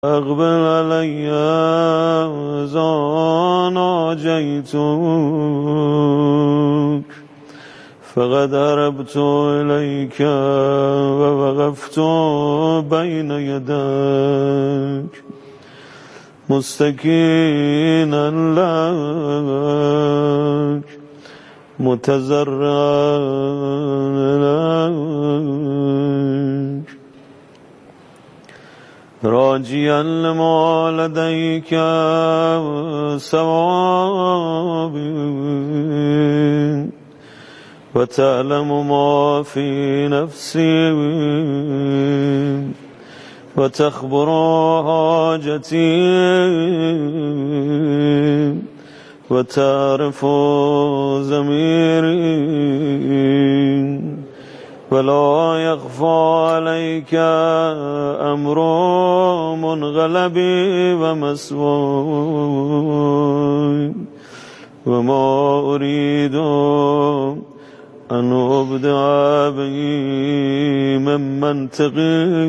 اقبل علی اذا ناجیتک فقد هربت الیک و وقفت بین یدیک مستکینا لک متضرعا الیک راجیا لما لدیک ثوابی و تعلم ما فی نفسی و تخبر حاجتی و تعرف ضمیری ولا يخفى عليك أمر منقلب ومسوي وما أريد أن أبدع به من منطقي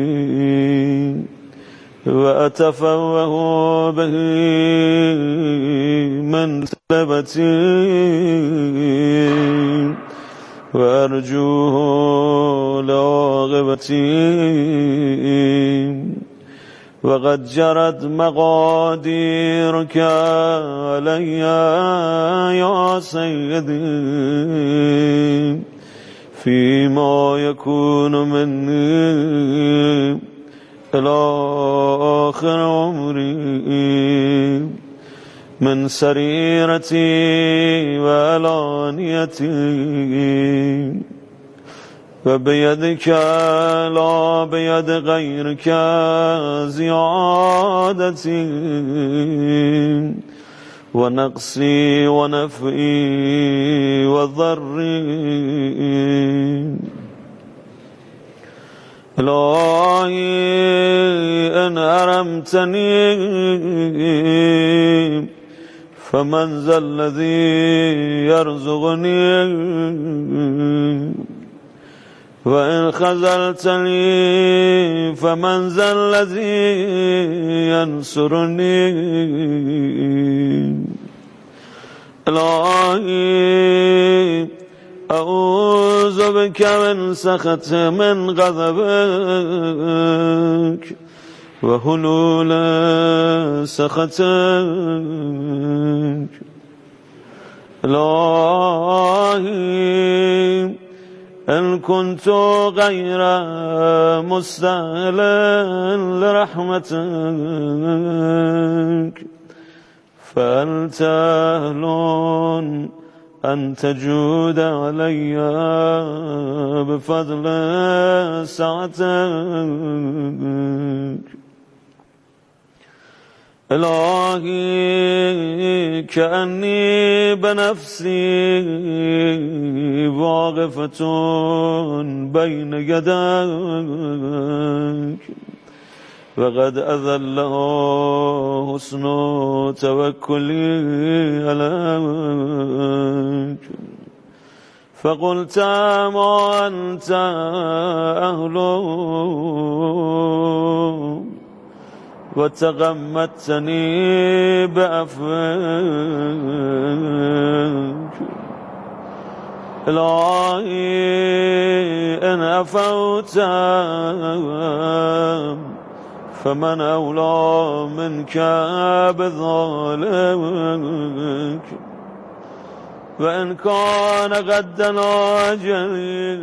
وأتفوه به من سلبتي وأرجوه لعاقبتي وقد جرت مقاديرك علي يا سيدي فيما يكون مني إلى آخر عمري من سريرتي وعلانيتي وبيدك لا بيد غيرك زيادتي ونقصي ونفعي وضري إلهي إن أرمتني فمن ذا الذي يرزقني وإن خذلتني فمن ذا الذي ينصرني إلهي أعوذ بك من سخط من غضبك وحلول سخطك إلهي إن كنت غير مستاهل لرحمتك فأنت أهل أن تجود علي بفضل سعتك إلهي كأني بنفسي واقفة بين يديك وقد أذله حسن توكلي عليك فقلت ما أنت أهله وتغمدتني بعفوك إلهي إن عفوت فمن أولى منك بظالمك وإن كان قد ناجني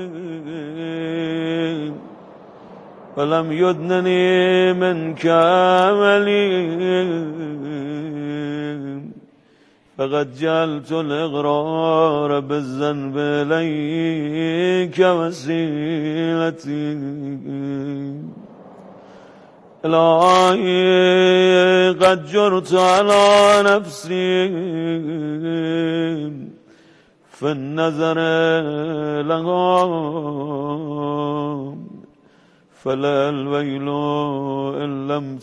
ولم يدنني منك عملي فقد جعلت الإغرار بالذنب إليك وسيلتي إلهي قد جرت على نفسي في النظر لها فلا الويل إن لم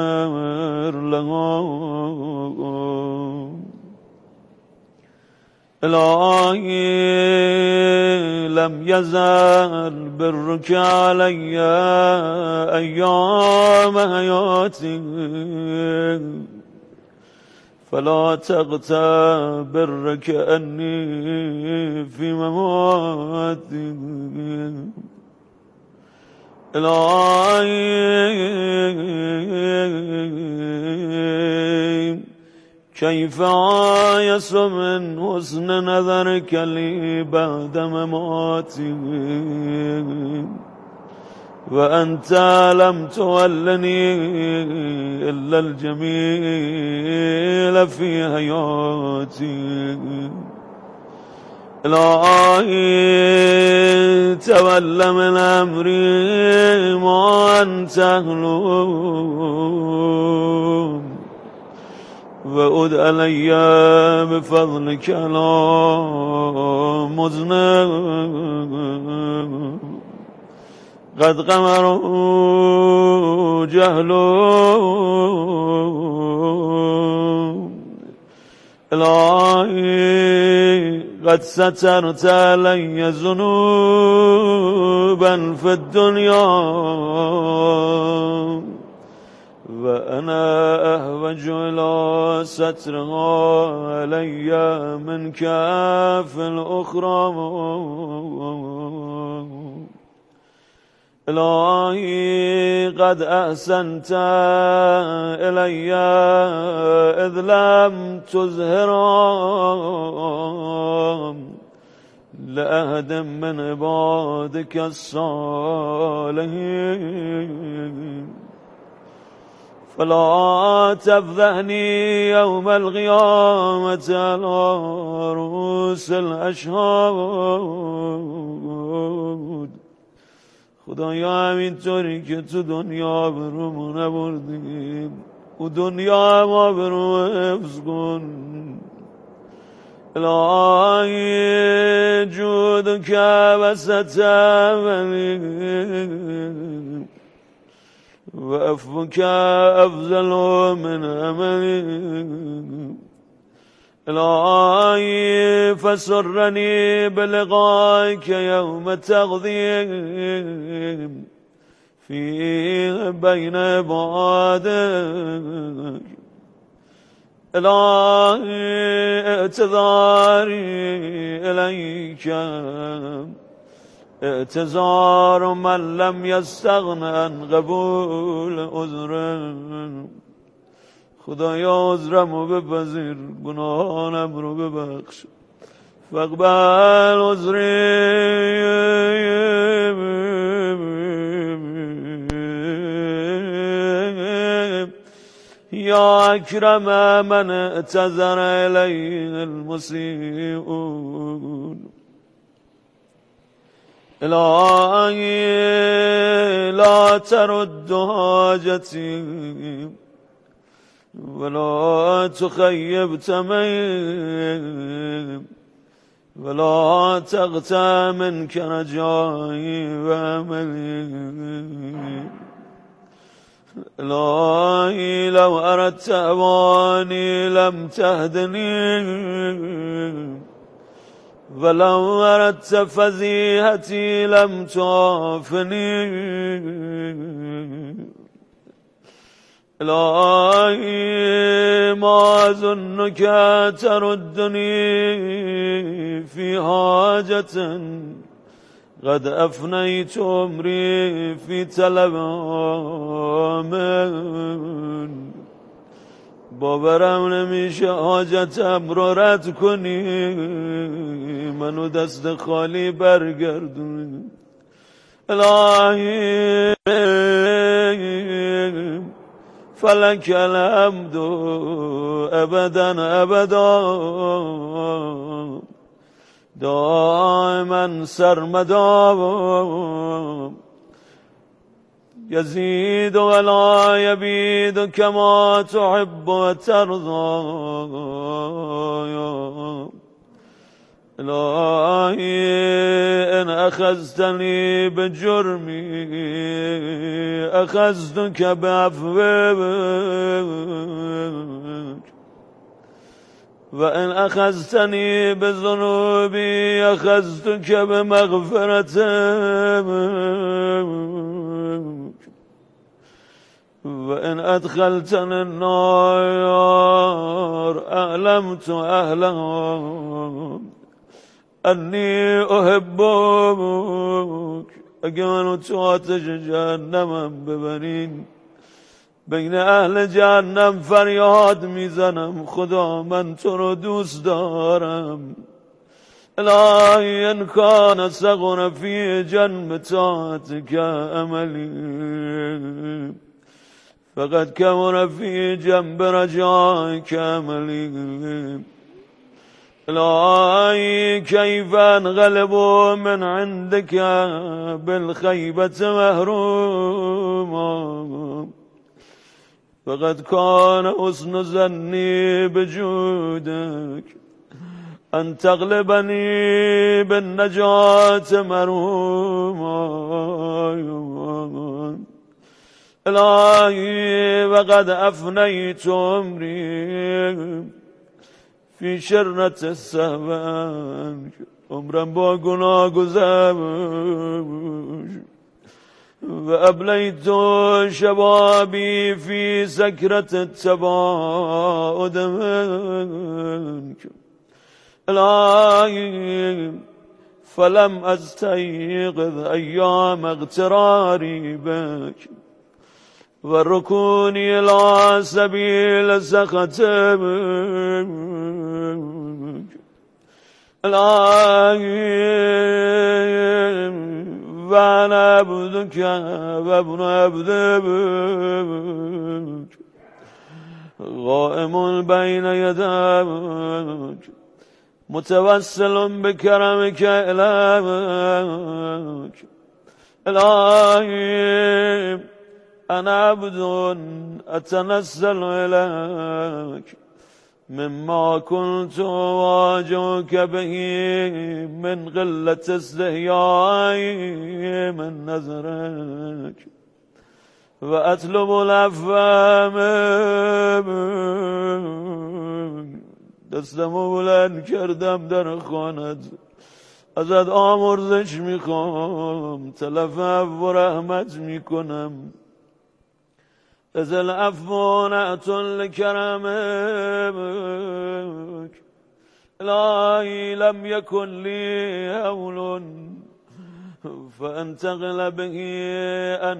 تغفر لها إلهي لم يزل برك علي أيام حياتي فلا تغتبر كأني في مماتي إلهي كيف آيس من حسن نظرك لي بعد مماتي وأنت لم تولني إلا الجميل في حياتي إلهي تول من أمري ما أنت أهله وأد علي بفضلك لا مذنب قد غمروا جهلوا إلهي قد سترت علي ذنوبا في الدنيا وأنا أهوج إلى سترها علي من كاف الأخرى إلهي قد أحسنت إلي إذ لم تظهر لأحد من عبادك الصالحين فلا تفضحني يوم القيامة على رؤوس الأشهاد خدایا همینطوری که تو دنیا برومو نبردیم و دنیا ما برو حفظ کن الهی جودک وسط عملی و عفوک افضل من عملی إلهي فسرني بلقائك يوم تقضي فيه بين عبادك إلهي اعتذاري إليك اعتذار من لم يستغن عن قبول عذره خدایا عذرمو بپذیر گناهانم رو ببخش فاقبل عذری یا اکرم من اعتذر الیه المسیئون الهی لا ترد حاجتی ولا تخيب تميم ولا تغتى منك رجائي واملي إلهي لو أردت أواني لم تهدني ولو أردت فزيهتي لم تعافني إلهي ما أظنك تردني في حاجة قد أفنيت عمري في طلب آمن باورم نمیشه حاجتم رو رد کنی منو دست خالی برگردونی الهی فلك الحمد أبدا أبدا دائما سرمدا يزيد ولا يبيد كما تحب وترضى إلهي إن أخذتني بجرمي أخذتك بعفوك وإن أخذتني بذنوبي أخذتك بمغفرتك وإن أدخلتني النار أعلمت أهلها أني أحبك. اگر تو آتش جهنمم ببرین بین اهل جهنم فریاد میزنم خدا من تو رو دوست دارم. الهی ان کان صغر فی جنب طاعتک عملی فقد کبر فی جنب رجائک عملی. الهی کیف انقلب من عندك بالخیبة محروما فقد كان حسن ظني بجودك ان تغلبني بالنجاة مرحوما. الهی وقد افنیت عمری فی شرنت السهوان. عمرم با گناه گذشت و ابلیت شبابی فی سکرت التباعد منک. الهی فلم استيقظ ایام اغتراری بک و رکونی الى سبیل سخطك. الهی و انا عبدك و ابن عبدك قائم بین یدیک متوسل بکرمک الیک. الهی انا عبد اتنزل الیک مما كنت واجهك به من قلة استحيائي من نظرك وأطلب العفو منك. دستمو بلند کردم در خانت ازت آمرزش میخوام طلب عفو و رحمت میکنم. از العفو نعت لکرمک. الهی لم یکن لی حول فانتقل به عن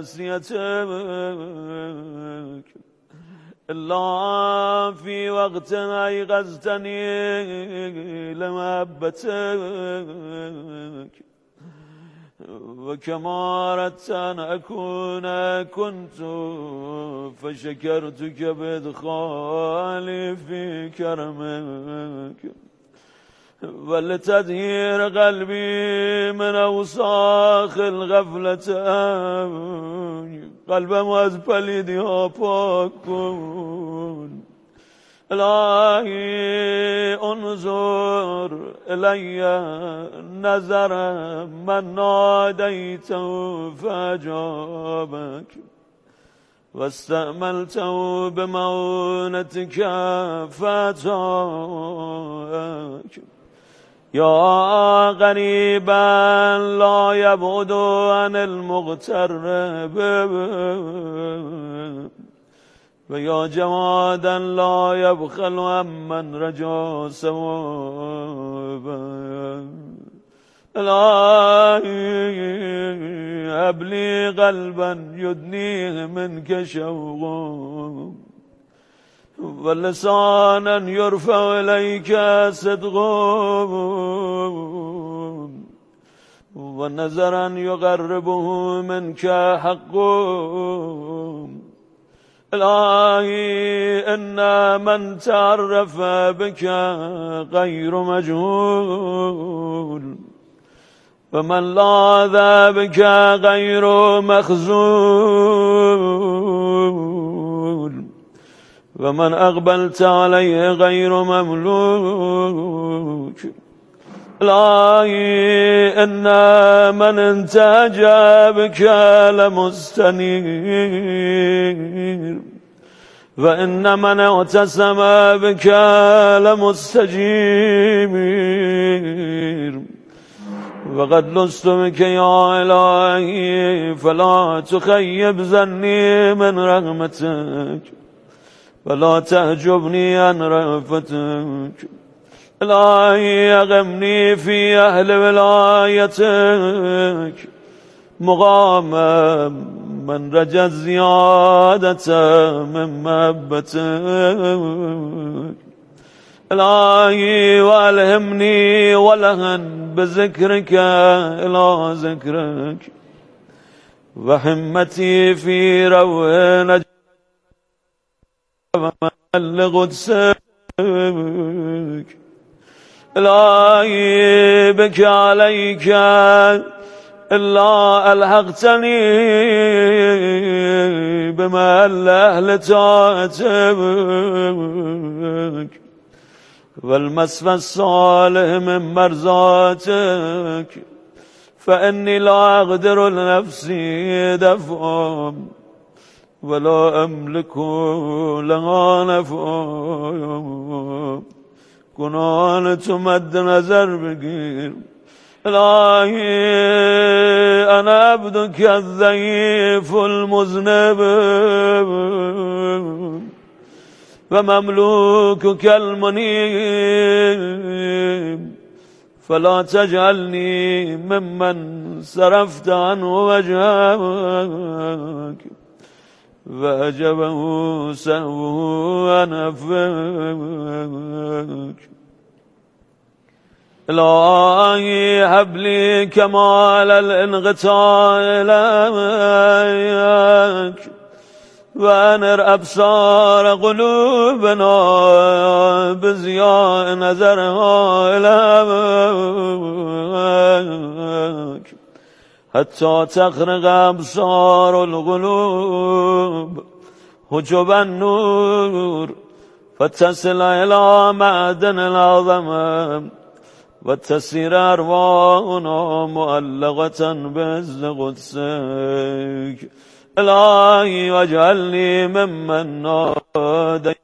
معصیتک الا فی وقت ایقظتنی لمحبتک و کما اردت ان اکون کنت فشکرتک بادخالی فی کرمک ولتطهیر قلبی من اوساخ الغفلت. قلبم از پلیدی ها پاک کن. الهی انظر الی نظر من نادیت فاجابک واستعملته بمعونتك فاتاک. یا غریبا لا یبعد عن المغترب و یا جوادا لا یبخل عمن رجا ثوابا. الهی هب لی قلبا یدنیه منک شوقا و لسانا یرفع الیک صدقا و نظرا یقربه منک حقا. الهی ان من تعرف بك غیر مجهول و من لاذ بك غیر مخذول و من اقبلت علیه غیر مملوک. الهی ان من انتهج بك لمستنیر وإن من اعتصم بك لمستجيب وقد لست بك يا إلهي فلا تخيب ظني من رحمتك ولا تحجبني عن رأفتك. إلهي أغمني في أهل ولايتك مقام من رجى زيادة من محبتك. إلهي وألهمني ولهن بذكرك إلى ذكرك وحمتي في روح نجاة لقدسك. إلهي بك عليك إلا ألحقتني بمال أهل طاعتك والمسفى الصالح من مرضاتك فإني لا أقدر لنفسي دفعا ولا أملك لها نفعا. كنان تمد نظر بگیر. إلهي أنا عبدك الضعيف المذنب ومملوكك المنيب فلا تجعلني ممن صرفت عنه وجهك وأجبه سهوه عن عفوك. إلهي هب لي كمال الانقطاع إليك وأنر أبصار قلوبنا بضياء نظرها إليك حتى تخرق أبصار القلوب حجب النور فتصل إلى معدن العظمة وتسير أرواحنا معلقة بإذن قدسك. إلهي واجعلني ممن ناديت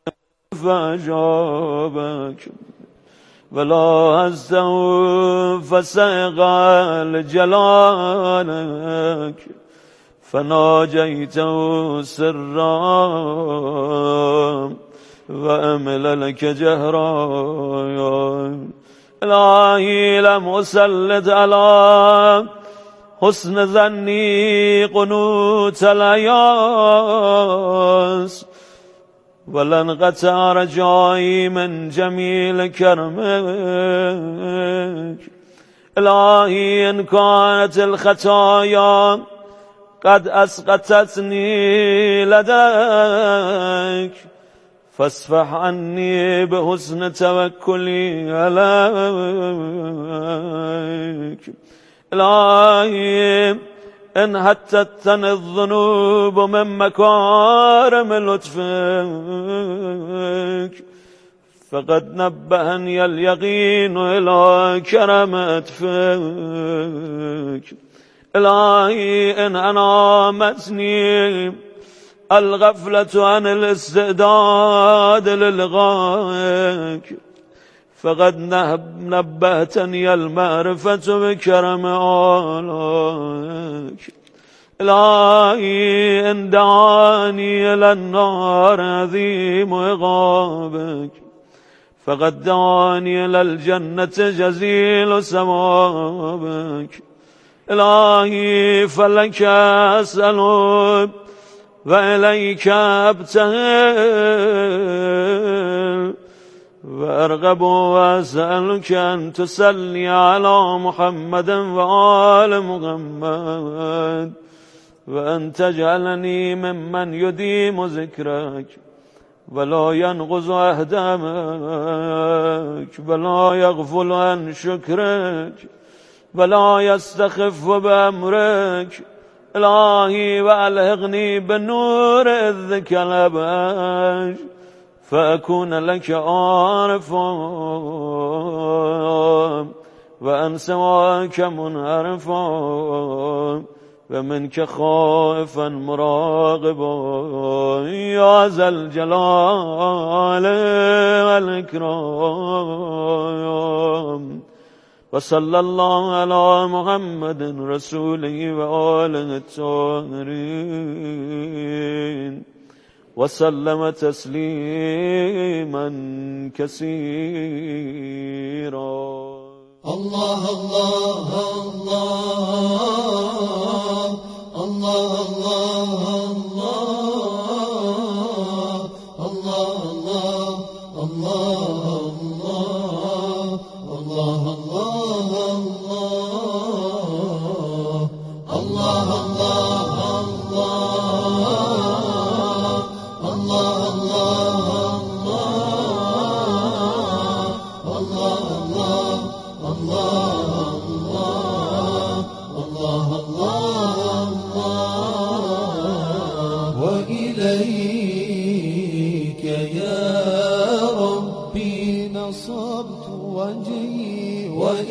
فأجابك ولا هزته فسيق لجلالك فناجيته سرا وأمل لك جهرا. إلهي لم أسلط على حسن ظني قنوت الأياس ولن قطع رجائي من جميل كرمك. إلهي إن كانت الخطايا قد أسقطتني لديك فاصفح عني بحسن توكلي عليك. إلهي إن هتتني الذنوب من مكارم لطفك فقد نبهني اليقين إلى كرم أطفك. إلهي إن أنامتني الغفلة عن الاستعداد للغاك فقد نبهتني المعرفة بكرم آلاك. إلهي إن دعاني إلى النار عظيم عقابك فقد دعاني إلى الجنة جزيل ثوابك. إلهي فلك أسأل وإليك أبتهل وأرغب وأسألك أن تصلي على محمد وآل محمد وأن تجعلني ممن يديم ذكرك ولا ينقض أهدامك ولا يغفل عن شكرك ولا يستخف بأمرك. إلهي وألهقني بالنور إذ كالأباج فأكون لك عارفا وأن سواك منعرفا ومنك خائفا مراقبا یا ذا الجلال والإكرام وصلى الله على محمد رسوله وآله الطاهرين وسلم تسليما كثيرا. الله الله الله الله الله الله الله الله وإليك يا ربي نصبت وجهي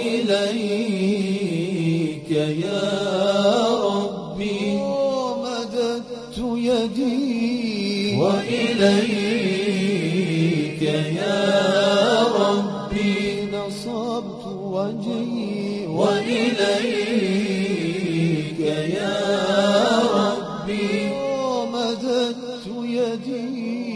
وإليك يا ربي مددت يدي وإليك يا ربي نصبت وجهي وإليك يا ربي مددت يدي.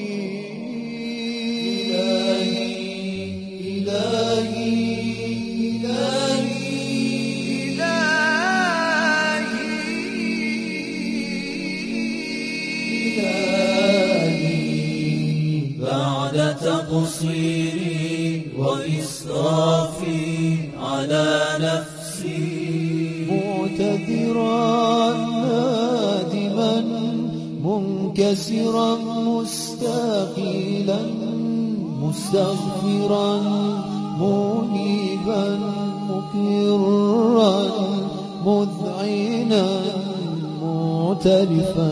بعد تقصيري وإسرافي على نفسي معتذرا نادما منكسرا مستقيلا مستغفرا منيبا مقرا مذعنا معترفا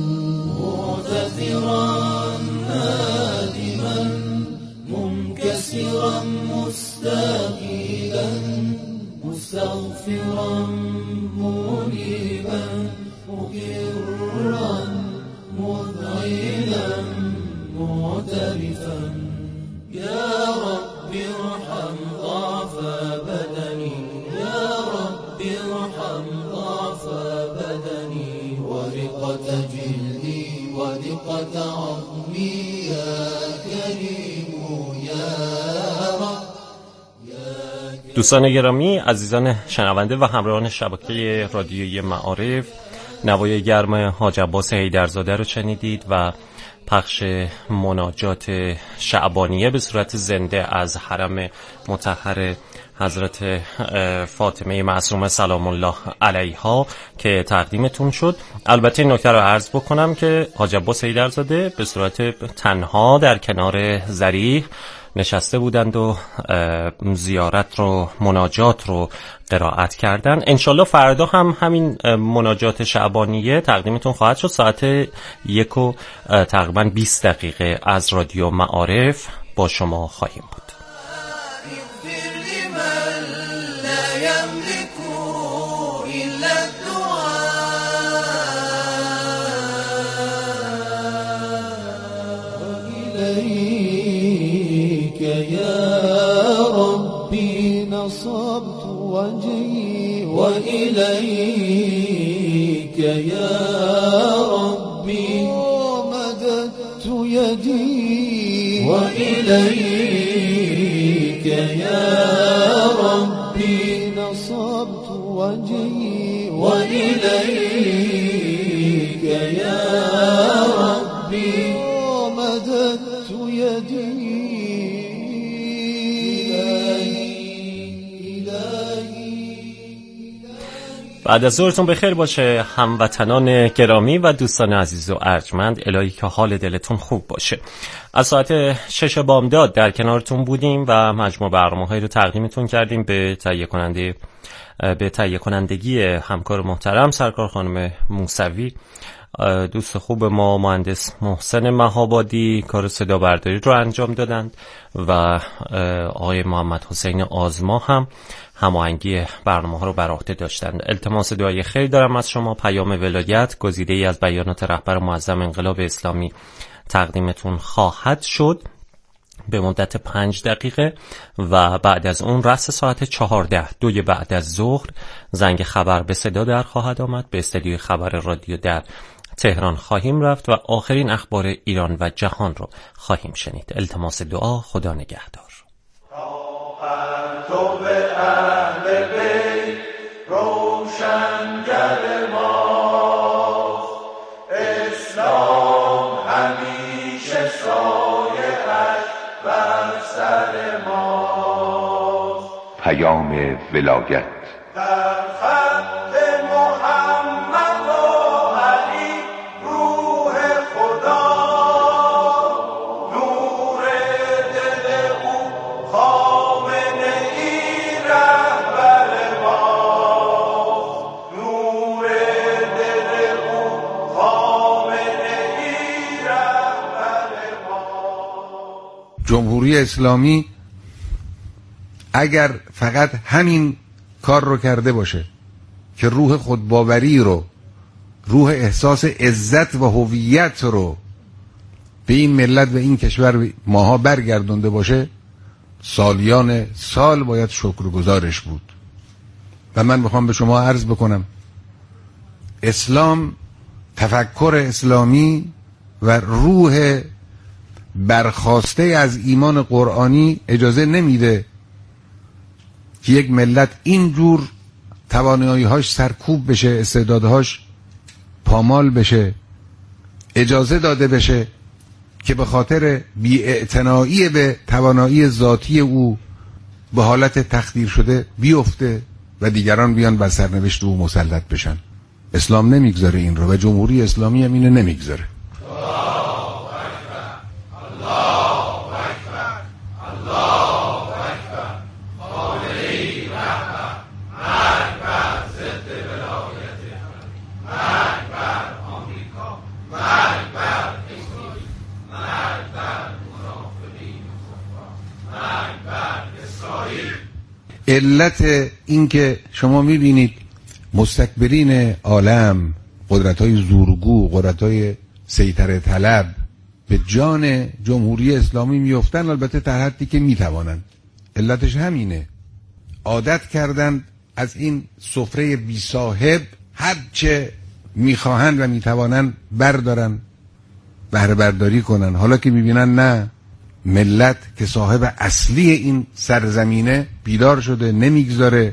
معتذرا نادما منكسرا مستقيلا مستغفرا منيبا مقرا مذعنا معترفا. يا رب ارحم ضعف بدني يا رب ارحم ضعف بدني ورقة جلدي ودقة عظمي يا كريم يا رب. دوستان گرامی، عزیزان شنونده و همراهان شبکه رادیویی معارف، نوای گرم حاج عباس حیدرزاده رو شنیدید و پخش مناجات شعبانیه به صورت زنده از حرم مطهر حضرت فاطمه معصومه سلام الله علیها که تقدیمتون شد. البته این نکته رو عرض بکنم که حاج عباس حیدرزاده به صورت تنها در کنار ذریح نشسته بودند و زیارت رو مناجات رو قرائت کردن. انشالله فردا هم همین مناجات شعبانیه تقدیمتون خواهد شد. ساعت 1 و تقریبا 20 دقیقه از رادیو معارف با شما خواهیم بود. نصبت وجهي وإليك يا ربي مددت يدي وإليك يا ربي نصبت وجهي وإليك يا ربي مددت يدي. بعد از ظهرتون بخیر باشه هموطنان گرامی و دوستان عزیز و ارجمند. الهی که حال دلتون خوب باشه. از ساعت 6 بامداد در کنارتون بودیم و مجموع برنامه‌هایی رو تقدیمتون کردیم به تهیه کنندگی همکار محترم سرکار خانم موسوی. دوست خوب ما مهندس محسن مهابادی کار صدا برداری رو انجام دادند و آقای محمد حسین آزما هم هماهنگی برنامه ها رو بر عهده داشتند. التماس دعای خیر دارم از شما. پیام ولایت گزیده ای از بیانات رهبر معظم انقلاب اسلامی تقدیمتون خواهد شد به مدت 5 دقیقه و بعد از اون رأس ساعت 14 2 بعد از ظهر زنگ خبر به صدا در خواهد آمد. به استدیوی خبر رادیو در تهران خواهیم رفت و آخرین اخبار ایران و جهان رو خواهیم شنید. التماس دعا. خدا نگهدار. پیام ولایت در خط محمد و علی روح خدا، نور دل او خامنه ای رهبر ما، نور دل او خامنه ای رهبر ما. جمهوری اسلامی اگر فقط همین کار رو کرده باشه که روح خودباوری رو، روح احساس عزت و هویت رو به این ملت و این کشور ماها برگردونده باشه، سالیان سال باید شکرگزارش بود. و من میخوام به شما عرض بکنم اسلام، تفکر اسلامی و روح برخاسته از ایمان قرآنی اجازه نمیده که یک ملت اینجور توانایی‌هاش سرکوب بشه، استعدادهاش پامال بشه، اجازه داده بشه که به خاطر بی‌اعتنایی به توانایی ذاتی او به حالت تخدیر شده بیفته و دیگران بیان بر سرنوشت او مسلط بشن. اسلام نمیگذاره این رو و جمهوری اسلامی هم اینو نمیگذاره. علت این که شما میبینید مستکبرین عالم، قدرت‌های زورگو، قدرت‌های سیطره طلب به جان جمهوری اسلامی میافتن، البته در حدی که میتوانند، علتش همینه. عادت کردند از این سفره بی صاحب هرچه میخواهند و میتوانند بردارن، بهره برداری کنن. حالا که میبینن نه، ملت که صاحب اصلی این سرزمینه بیدار شده، نمیگذاره،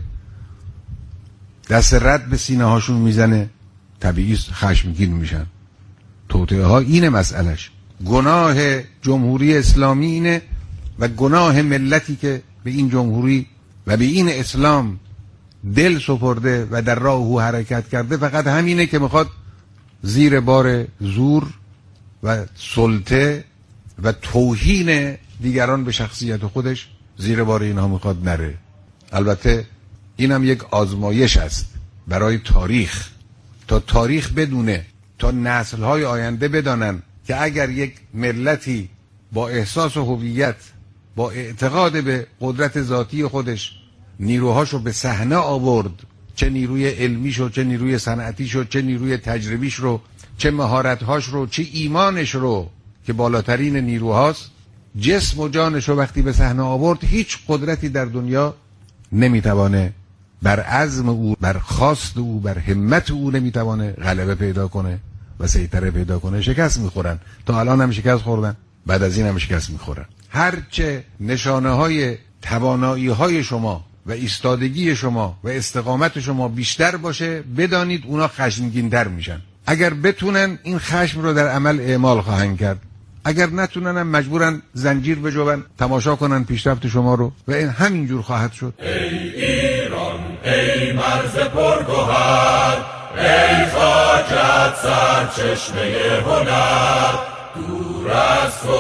دست رد به سینه هاشون میزنه، طبیعی خشمگین میشن. توطئه ها اینه مسئلهش. گناه جمهوری اسلامی اینه و گناه ملتی که به این جمهوری و به این اسلام دل سپرده و در راه او حرکت کرده فقط همینه که میخواد زیر بار زور و سلطه و توهین دیگران به شخصیت خودش زیر بار اینها میخواد نره. البته اینم یک آزمایش است برای تاریخ، تا تاریخ بدونه، تا نسل‌های آینده بدانن که اگر یک ملتی با احساس و هویت، با اعتقاد به قدرت ذاتی خودش نیروهاشو به صحنه آورد، چه نیروی علمیش رو، چه نیروی صنعتیش رو، چه نیروی تجربیش رو، چه مهارت‌هاش رو، چه ایمانش رو که بالاترین نیروهاست، جسم و جانش رو وقتی به صحنه آورد، هیچ قدرتی در دنیا نمیتوانه بر عزم او، بر خواست او، بر همت او نمیتوانه غلبه پیدا کنه و سیطره پیدا کنه. شکست میخورن. تا الان هم شکست خوردن، بعد از این هم شکست میخورن. هرچه نشانه های توانایی های شما و ایستادگی شما و استقامت شما بیشتر باشه، بدانید اونا خشمگین تر میشن. اگر بتونن این خشم رو در عمل اعمال خواهند کرد، اگر نتونن هم مجبورن زنجیر بجوبن، تماشا کنن پیشرفت شما رو و این همینجور خواهد شد. ای ایران، ای مرز پرگوهر، ای خاکت سرچشمه هنر، دور از تو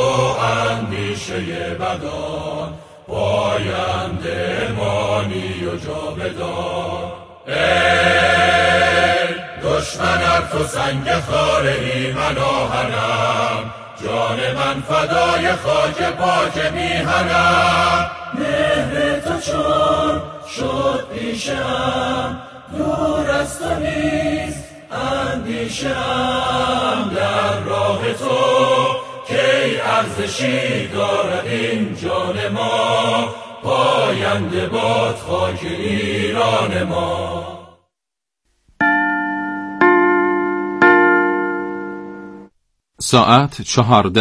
اندیشه بدان، پاینده مانی و جاودان. ای دشمن من ار تو سنگ خاره من آهنم، جان من فدای خاک پاک میهنم. مهر تو چون شد پیشم، دور از تو نیست اندیشم. در راه تو کی ارزشی دارد این جان ما، پاینده باد خاک ایران ما. ساعت 14.